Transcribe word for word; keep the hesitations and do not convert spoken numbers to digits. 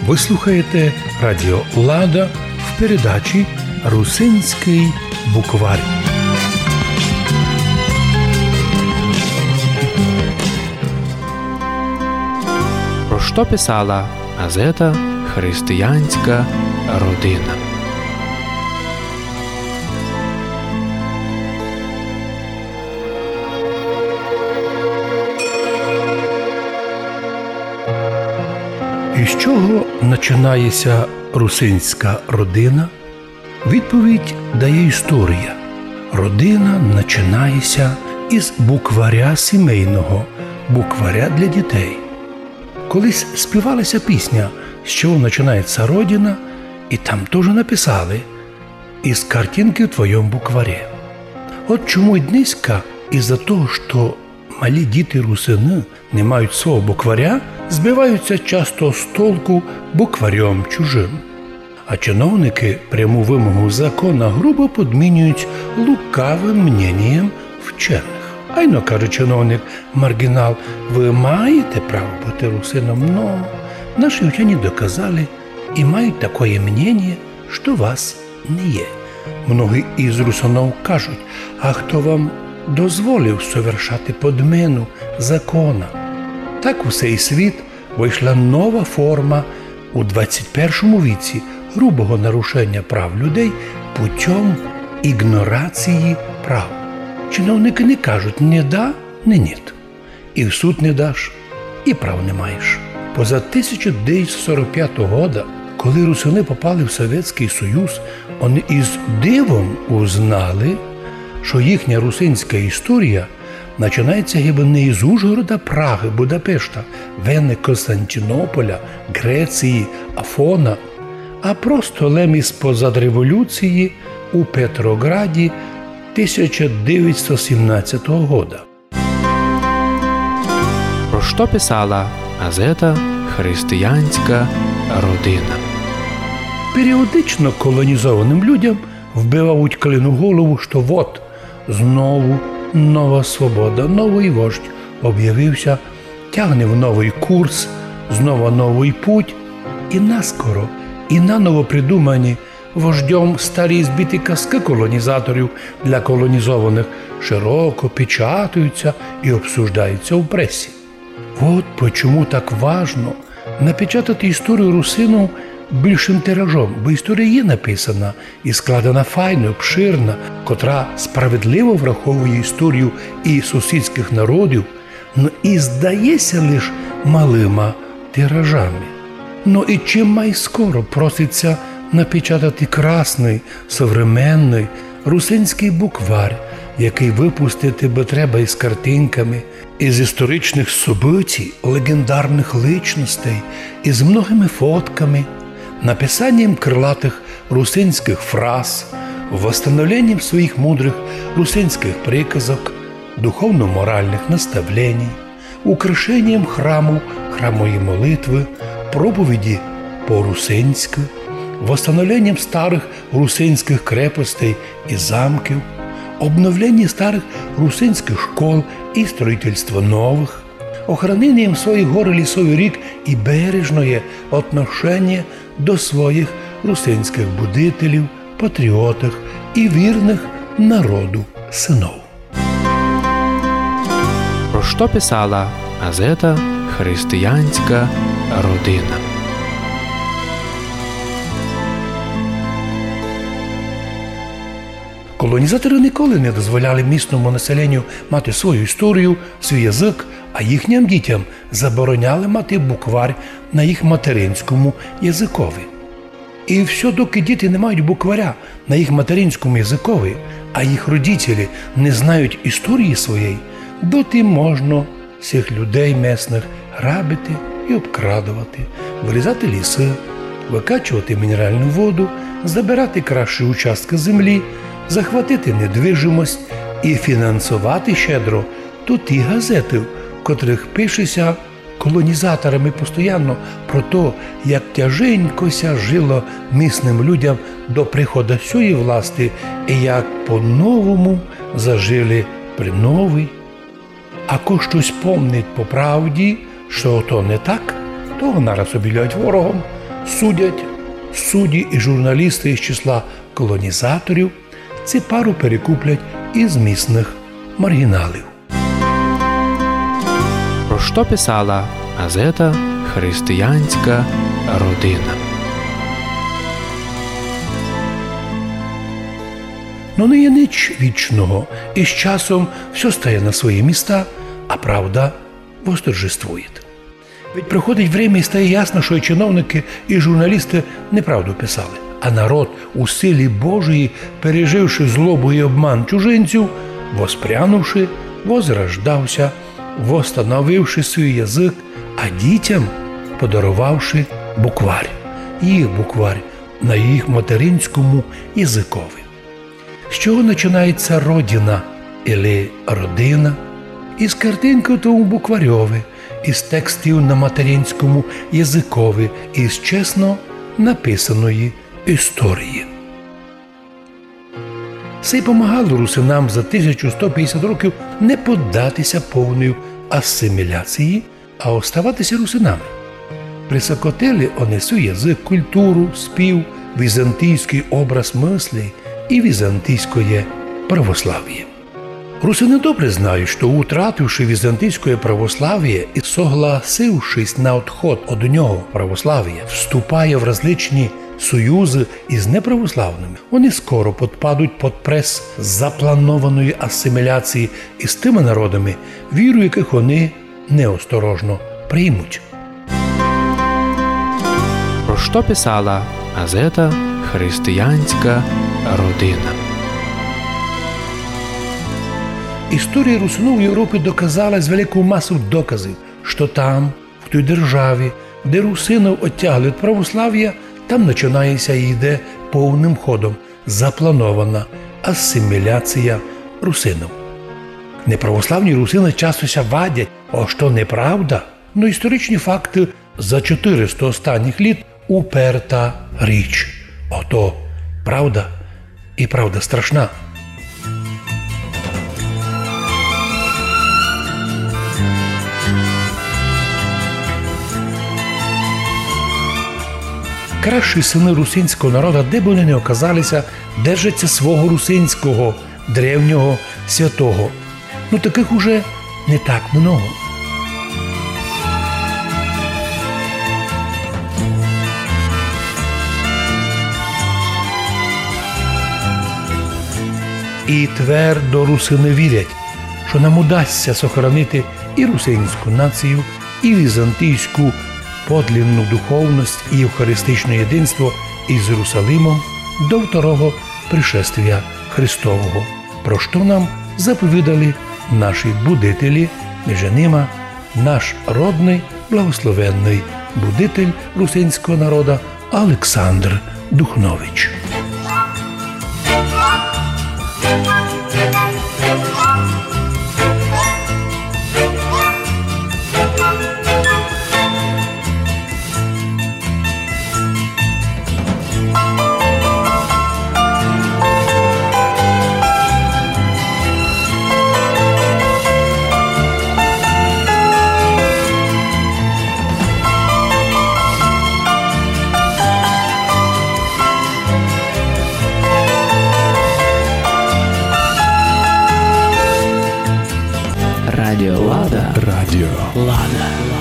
Ви слухаєте Радіо Лада в передачі «Русинський буквар». Про що писала газета «Християнська родина»? Із чого починається русинська родина? Відповідь дає історія. Родина починається із букваря сімейного, букваря для дітей. Колись співалася пісня «З чого починається родина», і там теж написали «Із картинки в твоєму букварі». От чому й дниська, із-за того, що малі діти-русини не мають свого букваря, збиваються часто з толку букварем чужим. А чиновники пряму вимогу закона грубо подмінюють лукавим мненням вчених. Айно, каже чиновник маргінал, ви маєте право бути русином, но наші вчені доказали і мають таке мнення, що вас не є. Многі із русинов кажуть, а хто вам дозволив совершати подмену закона? Так у цей світ вийшла нова форма у двадцять першому віці грубого нарушення прав людей путем ігнорації прав. Чиновники не кажуть «не да, не ніт». І в суд не даш, і прав не маєш. Поза тисяча дев'ятсот сорок п'ятого года, коли русини попали в Совєтський Союз, вони із дивом узнали, що їхня русинська історія починається хіба не із Ужгорода, Праги, Будапешта, Вени, Константинополя, Греції, Афона, а просто лем із-позад революції у Петрограді тисяча дев'ятсот сімнадцятого года. Про що писала газета «Християнська родина»? Періодично колонізованим людям вбивають клину голову, що от знову нова свобода, новий вождь об'явився, тягне в новий курс, знову новий путь, і наскоро, і наново придумані вождьом старі збиті казки колонізаторів для колонізованих широко печатаються і обсуждаються в пресі. От почому так важно напечатати історію русинів більшим тиражом, бо історія є написана і складена файно, обширна, котра справедливо враховує історію і сусідських народів, но і здається лише малима тиражами. Но і чим май скоро проситься напечатати красний, современний русинський буквар, який випустити би треба із картинками, із історичних событий, легендарних личностей, із многими фотками, написанням крилатих русинських фраз, восстановленням своїх мудрих русинських приказок, духовно-моральних наставлений, украшенням храму, храмової молитви, проповіді по-русинськи, восстановленням старих русинських крепостей і замків, обновлення старих русинських школ і строїтельство нових, охраненням своїх гор і лісових рік і бережне отношення до своїх русинських будителів, патріотів і вірних народу синов. Про що писала газета «Християнська родина»? Колонізатори ніколи не дозволяли місному населенню мати свою історію, свій язик, а їхнім дітям забороняли мати буквар на їх материнському язикові. І все, доки діти не мають букваря на їх материнському язикові, а їх родителі не знають історії своєї, доти можна всіх людей місних грабити і обкрадувати, вирізати ліси, викачувати мінеральну воду, забирати кращі участки землі, захватити недвижимость і фінансувати щедро то ті газети, в котрих пишеться колонізаторами постійно про те, як тяженькося жило місним людям до приходу сьої власти і як по-новому зажили при новій. А ко щось помнить по правді, що то не так, того нараз обіляють ворогом, Судять судді і журналісти із числа колонізаторів, цю пару перекуплять із місних маргіналів. Про що писала газета «Християнська родина». Но не є ніч вічного, і з часом все стає на свої міста, а правда восторжествує. Ведь проходить время і стає ясно, що і чиновники, і журналісти неправду писали. А народ у силі Божої, переживши злобу і обман чужинців, воспрянувши, возрождався, восстановивши свій язик, а дітям подарувавши букварь. Їх букварь на їх материнському язикові. З чого починається родина, або родина? Із картинки тому букварьові, із текстів на материнському язикові, із чесно написаної історії. Це й помагало русинам за тисячу сто п'ятдесят років не поддатися повної асиміляції, а оставатися русинами. Присокотили вони свій язик, культуру, спів, візантійський образ мислі і візантійське православ'я. Русини добре знають, що, утративши візантійське православ'я і согласившись на відход від нього православ'я, вступає в различні союзи із неправославними, вони скоро підпадуть під прес запланованої асиміляції із тими народами, віру яких вони неосторожно приймуть. Про що писала газета «Християнська родина». Історія русинів у Європі доказала з великою масою доказів, що там, в той державі, де русинів оттягли від православ'я, там починається і йде повним ходом запланована асиміляція русинів. Неправославні русини часто вадять, о що неправда, но історичні факти за чотириста останніх літ уперта річ. Ото правда і правда страшна. Кращі сини русинського народу, де б вони не оказалися, держаться свого русинського, древнього, святого. Ну таких уже не так много. І твердо русини вірять, що нам удасться сохранити і русинську націю, і візантійську подлинну духовність і євхаристичне єдинство із Єрусалимом до второго пришествия Христового, про що нам заповідали наші будителі, між ними наш родний, благословенний будитель русинського народу Олександр Духнович. Радіо Лада. Радіо Лада.